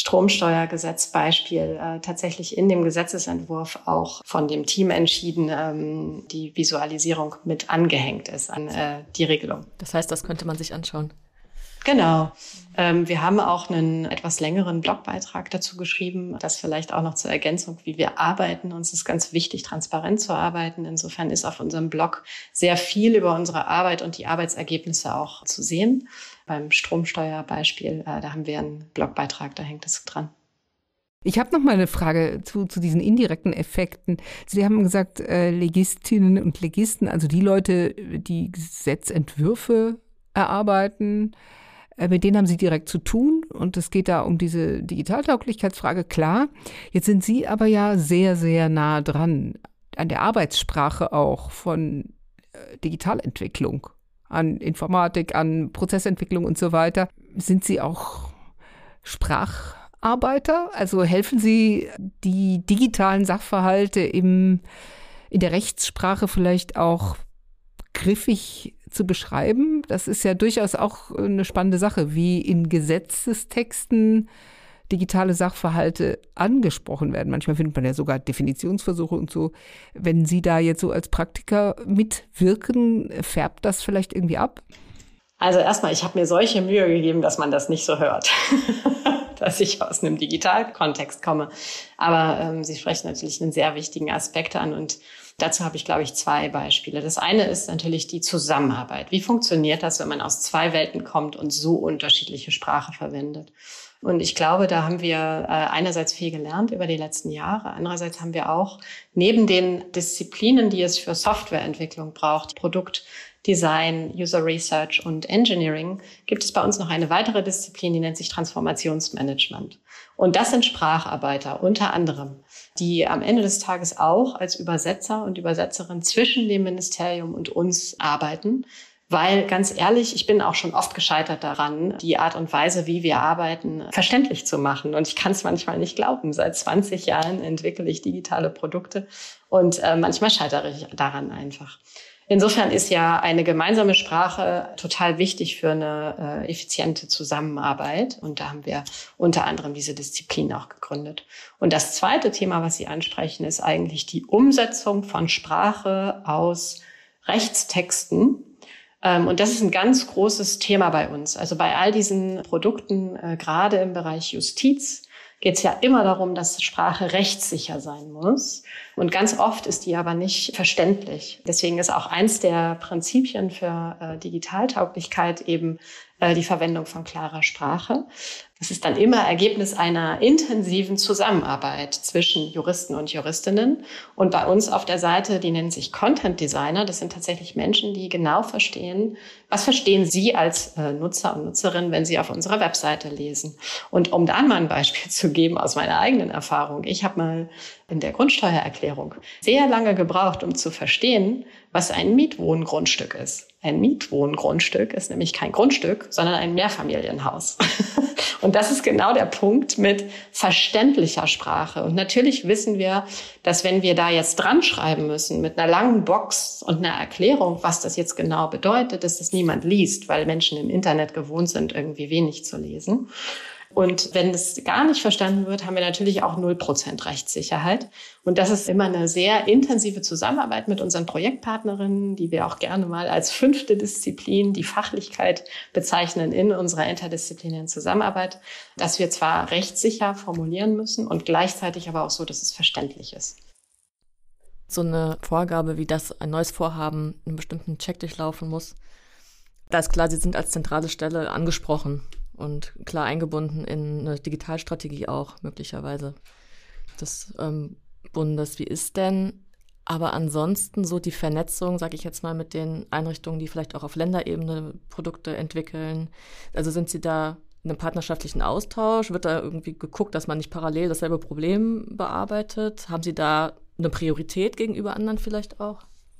Stromsteuergesetz-Beispiel äh, tatsächlich in dem Gesetzesentwurf auch von dem Team entschieden ähm, die Visualisierung mit angehängt ist an äh, die Regelung. Das heißt, das könnte man sich anschauen. Genau. Ähm, wir haben auch einen etwas längeren Blogbeitrag dazu geschrieben, das vielleicht auch noch zur Ergänzung, wie wir arbeiten. Uns ist ganz wichtig, transparent zu arbeiten. Insofern ist auf unserem Blog sehr viel über unsere Arbeit und die Arbeitsergebnisse auch zu sehen. Beim Stromsteuerbeispiel, äh, da haben wir einen Blogbeitrag, da hängt es dran. Ich habe noch mal eine Frage zu, zu diesen indirekten Effekten. Sie haben gesagt, äh, Legistinnen und Legisten, also die Leute, die Gesetzentwürfe erarbeiten, mit denen haben Sie direkt zu tun und es geht da um diese Digitaltauglichkeitsfrage, klar. Jetzt sind Sie aber ja sehr, sehr nah dran an der Arbeitssprache auch von Digitalentwicklung, an Informatik, an Prozessentwicklung und so weiter. Sind Sie auch Spracharbeiter? Also helfen Sie, die digitalen Sachverhalte im, in der Rechtssprache vielleicht auch griffig zu beschreiben? Das ist ja durchaus auch eine spannende Sache, wie in Gesetzestexten digitale Sachverhalte angesprochen werden. Manchmal findet man ja sogar Definitionsversuche und so. Wenn Sie da jetzt so als Praktiker mitwirken, färbt das vielleicht irgendwie ab? Also erstmal, ich habe mir solche Mühe gegeben, dass man das nicht so hört, dass ich aus einem Digitalkontext komme. Aber ähm, Sie sprechen natürlich einen sehr wichtigen Aspekt an und Dazu habe ich, glaube ich, zwei Beispiele. Das eine ist natürlich die Zusammenarbeit. Wie funktioniert das, wenn man aus zwei Welten kommt und so unterschiedliche Sprache verwendet? Und ich glaube, da haben wir äh, einerseits viel gelernt über die letzten Jahre. Andererseits haben wir auch neben den Disziplinen, die es für Softwareentwicklung braucht, Produktdesign, User Research und Engineering, gibt es bei uns noch eine weitere Disziplin, die nennt sich Transformationsmanagement. Und das sind Spracharbeiter unter anderem, die am Ende des Tages auch als Übersetzer und Übersetzerin zwischen dem Ministerium und uns arbeiten. Weil, ganz ehrlich, ich bin auch schon oft gescheitert daran, die Art und Weise, wie wir arbeiten, verständlich zu machen. Und ich kann es manchmal nicht glauben. Seit zwanzig Jahren entwickle ich digitale Produkte und äh, manchmal scheitere ich daran einfach. Insofern ist ja eine gemeinsame Sprache total wichtig für eine äh, effiziente Zusammenarbeit. Und da haben wir unter anderem diese Disziplin auch gegründet. Und das zweite Thema, was Sie ansprechen, ist eigentlich die Umsetzung von Sprache aus Rechtstexten. Und das ist ein ganz großes Thema bei uns. Also bei all diesen Produkten, äh, gerade im Bereich Justiz, geht es ja immer darum, dass Sprache rechtssicher sein muss. Und ganz oft ist die aber nicht verständlich. Deswegen ist auch eins der Prinzipien für äh, Digitaltauglichkeit eben äh, die Verwendung von klarer Sprache. Das ist dann immer Ergebnis einer intensiven Zusammenarbeit zwischen Juristen und Juristinnen. Und bei uns auf der Seite, die nennen sich Content Designer. Das sind tatsächlich Menschen, die genau verstehen, was verstehen Sie als äh, Nutzer und Nutzerin, wenn Sie auf unserer Webseite lesen. Und um da mal ein Beispiel zu geben aus meiner eigenen Erfahrung. Ich habe mal in der Grundsteuererklärung sehr lange gebraucht, um zu verstehen, was ein Mietwohngrundstück ist. Ein Mietwohngrundstück ist nämlich kein Grundstück, sondern ein Mehrfamilienhaus. Und das ist genau der Punkt mit verständlicher Sprache. Und natürlich wissen wir, dass wenn wir da jetzt dran schreiben müssen mit einer langen Box und einer Erklärung, was das jetzt genau bedeutet, dass das niemand liest, weil Menschen im Internet gewohnt sind, irgendwie wenig zu lesen. Und wenn das gar nicht verstanden wird, haben wir natürlich auch null Prozent Rechtssicherheit. Und das ist immer eine sehr intensive Zusammenarbeit mit unseren Projektpartnerinnen, die wir auch gerne mal als fünfte Disziplin, die Fachlichkeit, bezeichnen in unserer interdisziplinären Zusammenarbeit, dass wir zwar rechtssicher formulieren müssen und gleichzeitig aber auch so, dass es verständlich ist. So eine Vorgabe wie das, ein neues Vorhaben einen bestimmten Check durchlaufen muss, da ist klar, Sie sind als zentrale Stelle angesprochen und klar eingebunden in eine Digitalstrategie auch möglicherweise des ähm, Bundes. Wie ist denn aber ansonsten so die Vernetzung, sage ich jetzt mal, mit den Einrichtungen, die vielleicht auch auf Länderebene Produkte entwickeln? Also sind Sie da in einem partnerschaftlichen Austausch? Wird da irgendwie geguckt, dass man nicht parallel dasselbe Problem bearbeitet? Haben Sie da eine Priorität gegenüber anderen vielleicht auch?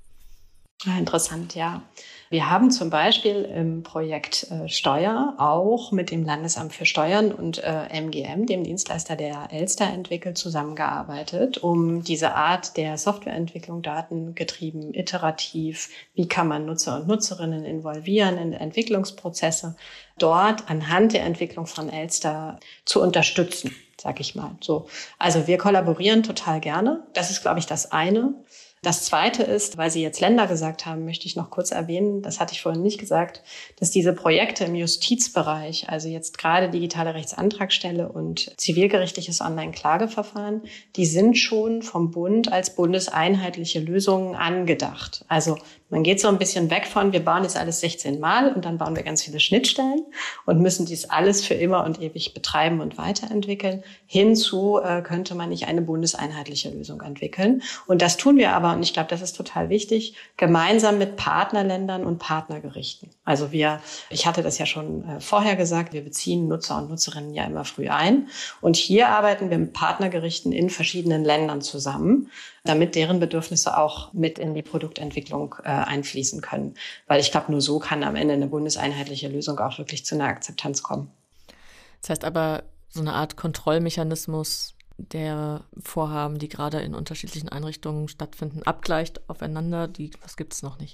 Ja, interessant, ja. Wir haben zum Beispiel im Projekt äh, Steuer auch mit dem Landesamt für Steuern und äh, M G M, dem Dienstleister, der Elster entwickelt, zusammengearbeitet, um diese Art der Softwareentwicklung, datengetrieben, iterativ, wie kann man Nutzer und Nutzerinnen involvieren in Entwicklungsprozesse, dort anhand der Entwicklung von Elster zu unterstützen, sag ich mal. So, also wir kollaborieren total gerne. Das ist, glaube ich, das eine. Das Zweite ist, weil Sie jetzt Länder gesagt haben, möchte ich noch kurz erwähnen, das hatte ich vorhin nicht gesagt, dass diese Projekte im Justizbereich, also jetzt gerade digitale Rechtsantragstelle und zivilgerichtliches Online-Klageverfahren, die sind schon vom Bund als bundeseinheitliche Lösungen angedacht. Also man geht so ein bisschen weg von, wir bauen jetzt alles sechzehn Mal und dann bauen wir ganz viele Schnittstellen und müssen dies alles für immer und ewig betreiben und weiterentwickeln. Hinzu äh, könnte man nicht eine bundeseinheitliche Lösung entwickeln. Und das tun wir aber, und ich glaube, das ist total wichtig, gemeinsam mit Partnerländern und Partnergerichten. Also wir, ich hatte das ja schon äh, vorher gesagt, wir beziehen Nutzer und Nutzerinnen ja immer früh ein. Und hier arbeiten wir mit Partnergerichten in verschiedenen Ländern zusammen, damit deren Bedürfnisse auch mit in die Produktentwicklung äh, einfließen können. Weil ich glaube, nur so kann am Ende eine bundeseinheitliche Lösung auch wirklich zu einer Akzeptanz kommen. Das heißt aber, so eine Art Kontrollmechanismus der Vorhaben, die gerade in unterschiedlichen Einrichtungen stattfinden, abgleicht aufeinander, die, was gibt es noch nicht?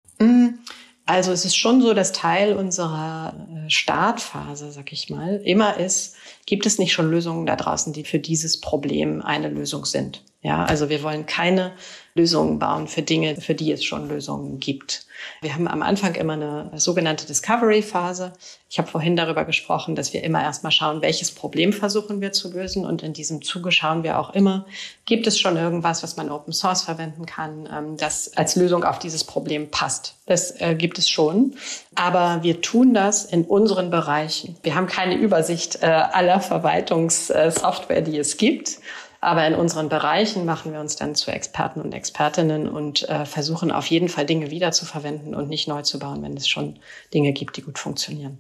Also es ist schon so, dass Teil unserer Startphase, sag ich mal, immer ist, gibt es nicht schon Lösungen da draußen, die für dieses Problem eine Lösung sind? Ja, also wir wollen keine Lösungen bauen für Dinge, für die es schon Lösungen gibt. Wir haben am Anfang immer eine sogenannte Discovery-Phase. Ich habe vorhin darüber gesprochen, dass wir immer erstmal schauen, welches Problem versuchen wir zu lösen. Und in diesem Zuge schauen wir auch immer, gibt es schon irgendwas, was man Open Source verwenden kann, das als Lösung auf dieses Problem passt. Das äh, gibt es schon. Aber wir tun das in unseren Bereichen. Wir haben keine Übersicht äh, aller Verwaltungssoftware, die es gibt. Aber in unseren Bereichen machen wir uns dann zu Experten und Expertinnen und äh, versuchen auf jeden Fall Dinge wiederzuverwenden und nicht neu zu bauen, wenn es schon Dinge gibt, die gut funktionieren.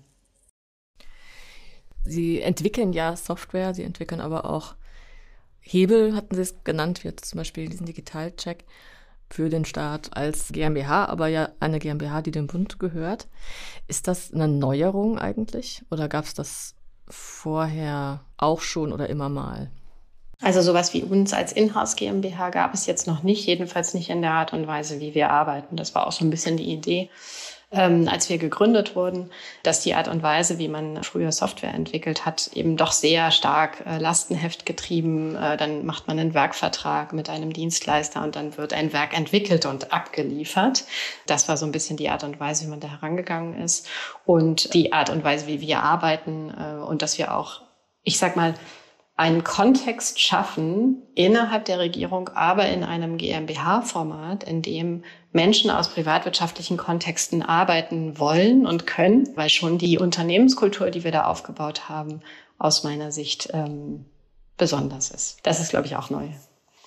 Sie entwickeln ja Software, Sie entwickeln aber auch Hebel, hatten Sie es genannt, wie zum Beispiel diesen Digitalcheck für den Staat als GmbH, aber ja eine GmbH, die dem Bund gehört. Ist das eine Neuerung eigentlich oder gab es das vorher auch schon oder immer mal? Also sowas wie uns als Inhouse GmbH gab es jetzt noch nicht, jedenfalls nicht in der Art und Weise, wie wir arbeiten. Das war auch so ein bisschen die Idee, ähm, als wir gegründet wurden, dass die Art und Weise, wie man früher Software entwickelt hat, eben doch sehr stark äh, Lastenheft getrieben. Äh, dann macht man einen Werkvertrag mit einem Dienstleister und dann wird ein Werk entwickelt und abgeliefert. Das war so ein bisschen die Art und Weise, wie man da herangegangen ist. Und die Art und Weise, wie wir arbeiten äh, und dass wir auch, ich sag mal, einen Kontext schaffen innerhalb der Regierung, aber in einem GmbH-Format, in dem Menschen aus privatwirtschaftlichen Kontexten arbeiten wollen und können, weil schon die Unternehmenskultur, die wir da aufgebaut haben, aus meiner Sicht ähm, besonders ist. Das ist, glaube ich, auch neu.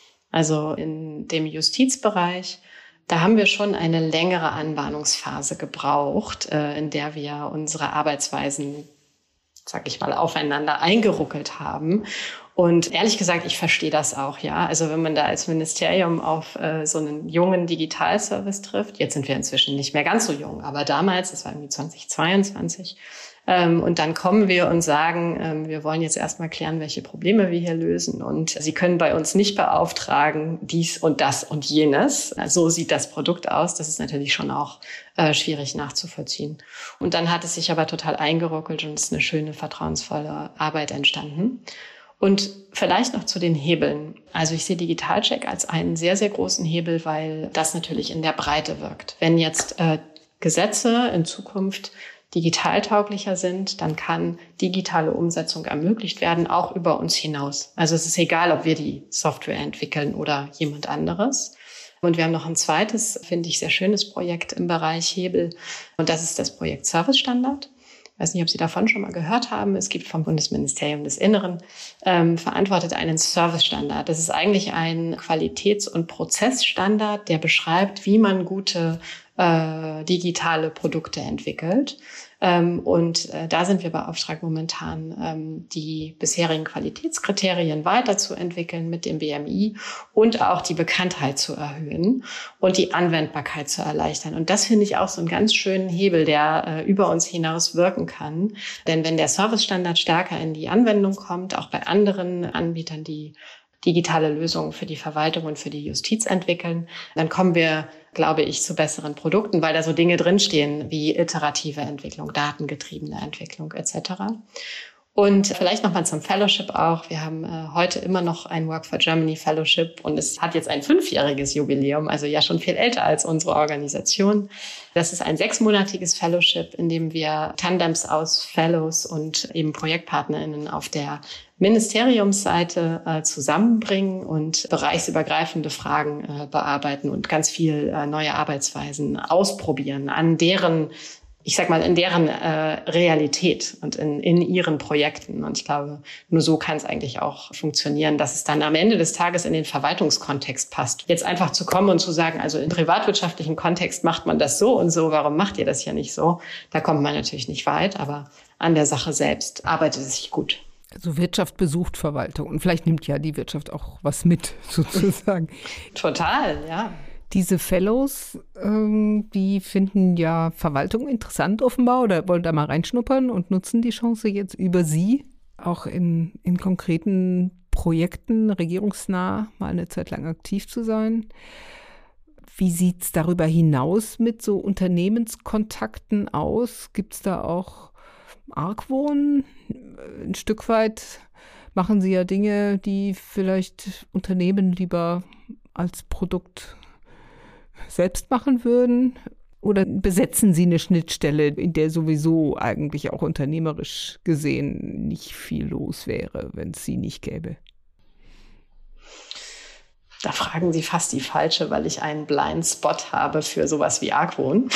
Also in dem Justizbereich, da haben wir schon eine längere Anbahnungsphase gebraucht, äh, in der wir unsere Arbeitsweisen, sag ich mal, aufeinander eingeruckelt haben. Und ehrlich gesagt, ich verstehe das auch, ja. Also wenn man da als Ministerium auf äh, so einen jungen Digitalservice trifft, jetzt sind wir inzwischen nicht mehr ganz so jung, aber damals, das war irgendwie zweitausendzweiundzwanzig, ähm, und dann kommen wir und sagen, ähm, wir wollen jetzt erstmal klären, welche Probleme wir hier lösen. Und Sie können bei uns nicht beauftragen, dies und das und jenes. So sieht das Produkt aus. Das ist natürlich schon auch äh, schwierig nachzuvollziehen. Und dann hat es sich aber total eingeruckelt und es ist eine schöne, vertrauensvolle Arbeit entstanden. Und vielleicht noch zu den Hebeln. Also ich sehe Digitalcheck als einen sehr, sehr großen Hebel, weil das natürlich in der Breite wirkt. Wenn jetzt äh, Gesetze in Zukunft digitaltauglicher sind, dann kann digitale Umsetzung ermöglicht werden, auch über uns hinaus. Also es ist egal, ob wir die Software entwickeln oder jemand anderes. Und wir haben noch ein zweites, finde ich, sehr schönes Projekt im Bereich Hebel. Und das ist das Projekt Service Standard. Ich weiß nicht, ob Sie davon schon mal gehört haben. Es gibt vom Bundesministerium des Inneren ähm, verantwortet einen Service-Standard. Das ist eigentlich ein Qualitäts- und Prozessstandard, der beschreibt, wie man gute äh, digitale Produkte entwickelt. Ähm, und äh, da sind wir beauftragt, momentan ähm, die bisherigen Qualitätskriterien weiterzuentwickeln mit dem B M I und auch die Bekanntheit zu erhöhen und die Anwendbarkeit zu erleichtern. Und das finde ich auch so einen ganz schönen Hebel, der äh, über uns hinaus wirken kann. Denn wenn der Service-Standard stärker in die Anwendung kommt, auch bei anderen Anbietern, die digitale Lösungen für die Verwaltung und für die Justiz entwickeln, dann kommen wir, glaube ich, zu besseren Produkten, weil da so Dinge drinstehen wie iterative Entwicklung, datengetriebene Entwicklung et cetera. Und vielleicht nochmal zum Fellowship auch. Wir haben äh, heute immer noch ein Work for Germany Fellowship und es hat jetzt ein fünfjähriges Jubiläum, also ja schon viel älter als unsere Organisation. Das ist ein sechsmonatiges Fellowship, in dem wir Tandems aus Fellows und eben ProjektpartnerInnen auf der Ministeriumsseite äh, zusammenbringen und bereichsübergreifende Fragen äh, bearbeiten und ganz viel äh, neue Arbeitsweisen ausprobieren an deren, ich sag mal, in deren äh, Realität und in, in ihren Projekten. Und ich glaube, nur so kann es eigentlich auch funktionieren, dass es dann am Ende des Tages in den Verwaltungskontext passt. Jetzt einfach zu kommen und zu sagen, also im privatwirtschaftlichen Kontext macht man das so und so, warum macht ihr das ja nicht so? Da kommt man natürlich nicht weit, aber an der Sache selbst arbeitet es sich gut. Also Wirtschaft besucht Verwaltung und vielleicht nimmt ja die Wirtschaft auch was mit, sozusagen. Total, ja. Diese Fellows, ähm, die finden ja Verwaltung interessant offenbar oder wollen da mal reinschnuppern und nutzen die Chance jetzt über Sie auch in, in konkreten Projekten regierungsnah mal eine Zeit lang aktiv zu sein. Wie sieht es darüber hinaus mit so Unternehmenskontakten aus? Gibt es da auch Argwohn, ein Stück weit machen Sie ja Dinge, die vielleicht Unternehmen lieber als Produkt selbst machen würden. Oder besetzen Sie eine Schnittstelle, in der sowieso eigentlich auch unternehmerisch gesehen nicht viel los wäre, wenn es sie nicht gäbe? Da fragen Sie fast die Falsche, weil ich einen Blind Spot habe für sowas wie Argwohn.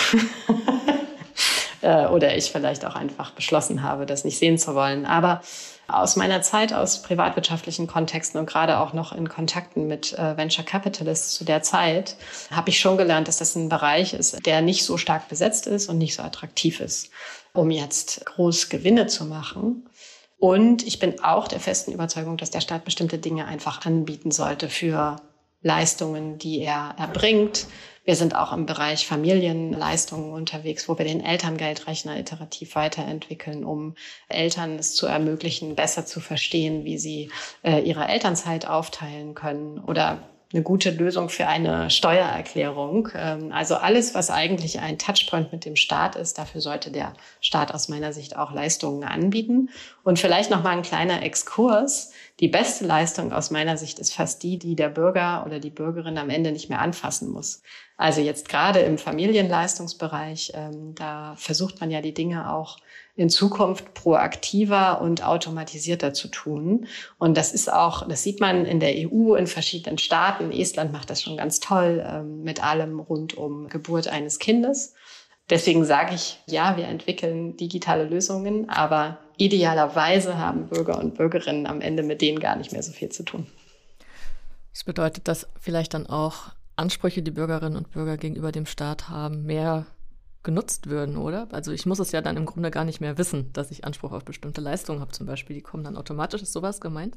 Oder ich vielleicht auch einfach beschlossen habe, das nicht sehen zu wollen. Aber aus meiner Zeit, aus privatwirtschaftlichen Kontexten und gerade auch noch in Kontakten mit äh, Venture Capitalists zu der Zeit, habe ich schon gelernt, dass das ein Bereich ist, der nicht so stark besetzt ist und nicht so attraktiv ist, um jetzt groß Gewinne zu machen. Und ich bin auch der festen Überzeugung, dass der Staat bestimmte Dinge einfach anbieten sollte für Leistungen, die er erbringt. Wir sind auch im Bereich Familienleistungen unterwegs, wo wir den Elterngeldrechner iterativ weiterentwickeln, um Eltern es zu ermöglichen, besser zu verstehen, wie sie äh, ihre Elternzeit aufteilen können, oder eine gute Lösung für eine Steuererklärung. Ähm, also alles, was eigentlich ein Touchpoint mit dem Staat ist, dafür sollte der Staat aus meiner Sicht auch Leistungen anbieten. Und vielleicht noch mal ein kleiner Exkurs. Die beste Leistung aus meiner Sicht ist fast die, die der Bürger oder die Bürgerin am Ende nicht mehr anfassen muss. Also jetzt gerade im Familienleistungsbereich, ähm, da versucht man ja die Dinge auch in Zukunft proaktiver und automatisierter zu tun. Und das ist auch, das sieht man in der E U, in verschiedenen Staaten. Estland macht das schon ganz toll ähm, mit allem rund um Geburt eines Kindes. Deswegen sage ich, ja, wir entwickeln digitale Lösungen, aber idealerweise haben Bürger und Bürgerinnen am Ende mit denen gar nicht mehr so viel zu tun. Das bedeutet, dass vielleicht dann auch Ansprüche, die Bürgerinnen und Bürger gegenüber dem Staat haben, mehr genutzt würden, oder? Also ich muss es ja dann im Grunde gar nicht mehr wissen, dass ich Anspruch auf bestimmte Leistungen habe zum Beispiel. Die kommen dann automatisch. Ist sowas gemeint?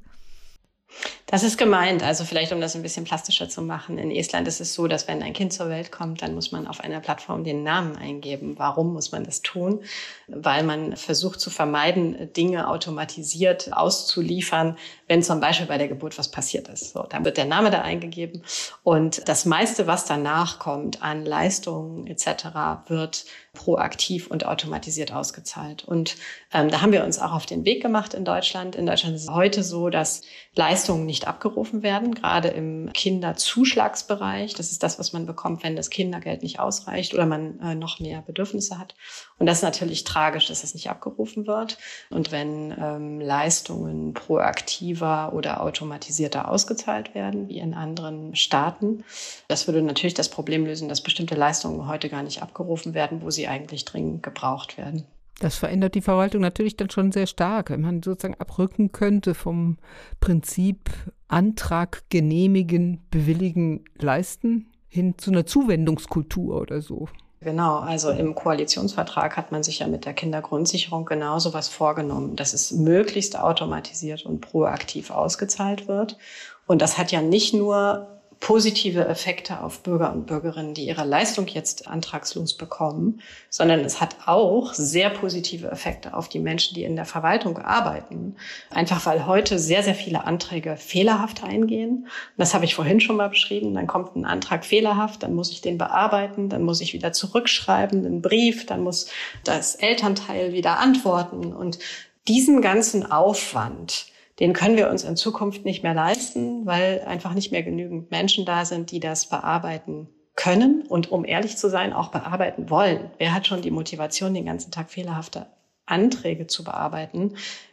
Das ist gemeint. Also vielleicht, um das ein bisschen plastischer zu machen. In Estland ist es so, dass wenn ein Kind zur Welt kommt, dann muss man auf einer Plattform den Namen eingeben. Warum muss man das tun? Weil man versucht zu vermeiden, Dinge automatisiert auszuliefern, wenn zum Beispiel bei der Geburt was passiert ist. So, dann wird der Name da eingegeben und das meiste, was danach kommt an Leistungen et cetera, wird proaktiv und automatisiert ausgezahlt. Und ähm, da haben wir uns auch auf den Weg gemacht in Deutschland. In Deutschland ist es heute so, dass Leistungen nicht abgerufen werden, gerade im Kinderzuschlagsbereich. Das ist das, was man bekommt, wenn das Kindergeld nicht ausreicht oder man äh, noch mehr Bedürfnisse hat. Und das ist natürlich tragisch, dass es nicht abgerufen wird. Und wenn ähm, Leistungen proaktiver oder automatisierter ausgezahlt werden, wie in anderen Staaten, das würde natürlich das Problem lösen, dass bestimmte Leistungen heute gar nicht abgerufen werden, wo sie eigentlich dringend gebraucht werden. Das verändert die Verwaltung natürlich dann schon sehr stark, wenn man sozusagen abrücken könnte vom Prinzip Antrag genehmigen, bewilligen, leisten hin zu einer Zuwendungskultur oder so. Genau, also im Koalitionsvertrag hat man sich ja mit der Kindergrundsicherung genauso was vorgenommen, dass es möglichst automatisiert und proaktiv ausgezahlt wird. Und das hat ja nicht nur positive Effekte auf Bürger und Bürgerinnen, die ihre Leistung jetzt antragslos bekommen, sondern es hat auch sehr positive Effekte auf die Menschen, die in der Verwaltung arbeiten. Einfach weil heute sehr, sehr viele Anträge fehlerhaft eingehen. Das habe ich vorhin schon mal beschrieben. Dann kommt ein Antrag fehlerhaft, dann muss ich den bearbeiten, dann muss ich wieder zurückschreiben, einen Brief, dann muss das Elternteil wieder antworten. Und diesen ganzen Aufwand, den können wir uns in Zukunft nicht mehr leisten, weil einfach nicht mehr genügend Menschen da sind, die das bearbeiten können und, um ehrlich zu sein, auch bearbeiten wollen. Wer hat schon die Motivation, den ganzen Tag fehlerhafte Anträge zu bearbeiten?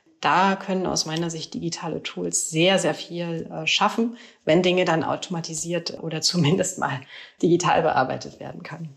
Da können aus meiner Sicht digitale Tools sehr, sehr viel äh, schaffen, wenn Dinge dann automatisiert oder zumindest mal digital bearbeitet werden können.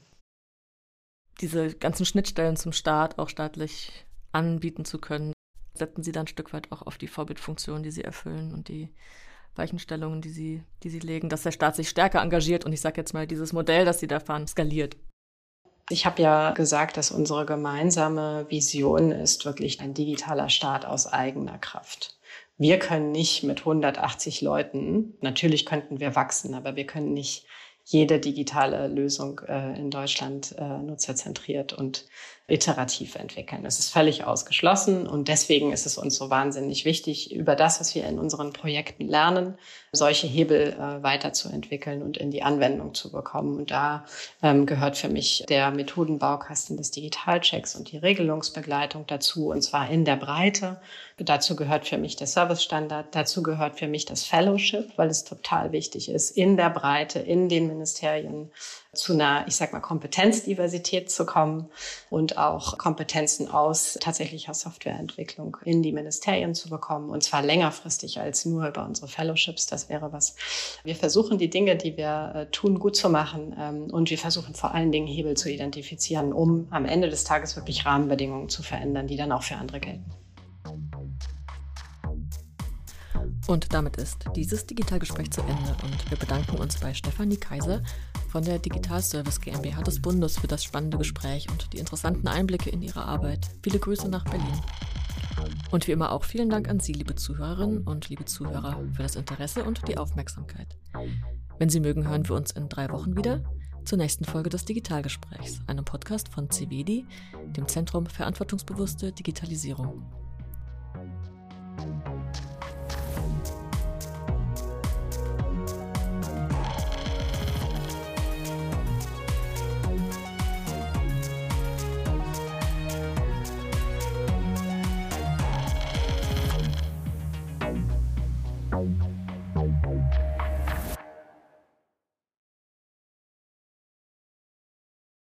Diese ganzen Schnittstellen zum Staat auch staatlich anbieten zu können, setzen Sie dann ein Stück weit auch auf die Vorbildfunktion, die Sie erfüllen und die Weichenstellungen, die Sie, die Sie legen, dass der Staat sich stärker engagiert und ich sage jetzt mal, dieses Modell, das Sie da fahren, skaliert. Ich habe ja gesagt, dass unsere gemeinsame Vision ist wirklich ein digitaler Staat aus eigener Kraft. Wir können nicht mit hundertachtzig Leuten, natürlich könnten wir wachsen, aber wir können nicht jede digitale Lösung äh, in Deutschland äh, nutzerzentriert und iterativ entwickeln. Das ist völlig ausgeschlossen und deswegen ist es uns so wahnsinnig wichtig, über das, was wir in unseren Projekten lernen, solche Hebel äh, weiterzuentwickeln und in die Anwendung zu bekommen. Und da ähm, gehört für mich der Methodenbaukasten des Digitalchecks und die Regelungsbegleitung dazu, und zwar in der Breite. Dazu gehört für mich der Servicestandard, dazu gehört für mich das Fellowship, weil es total wichtig ist, in der Breite, in den Ministerien zu einer, ich sag mal, Kompetenzdiversität zu kommen und auch Kompetenzen aus tatsächlicher Softwareentwicklung in die Ministerien zu bekommen, und zwar längerfristig als nur über unsere Fellowships. Das wäre was. Wir versuchen, die Dinge, die wir äh, tun, gut zu machen ähm, und wir versuchen vor allen Dingen Hebel zu identifizieren, um am Ende des Tages wirklich Rahmenbedingungen zu verändern, die dann auch für andere gelten. Und damit ist dieses Digitalgespräch zu Ende und wir bedanken uns bei Stefanie Kaiser von der Digitalservice GmbH des Bundes für das spannende Gespräch und die interessanten Einblicke in ihre Arbeit. Viele Grüße nach Berlin. Und wie immer auch vielen Dank an Sie, liebe Zuhörerinnen und liebe Zuhörer, für das Interesse und die Aufmerksamkeit. Wenn Sie mögen, hören wir uns in drei Wochen wieder zur nächsten Folge des Digitalgesprächs, einem Podcast von C V D I, dem Zentrum Verantwortungsbewusste Digitalisierung.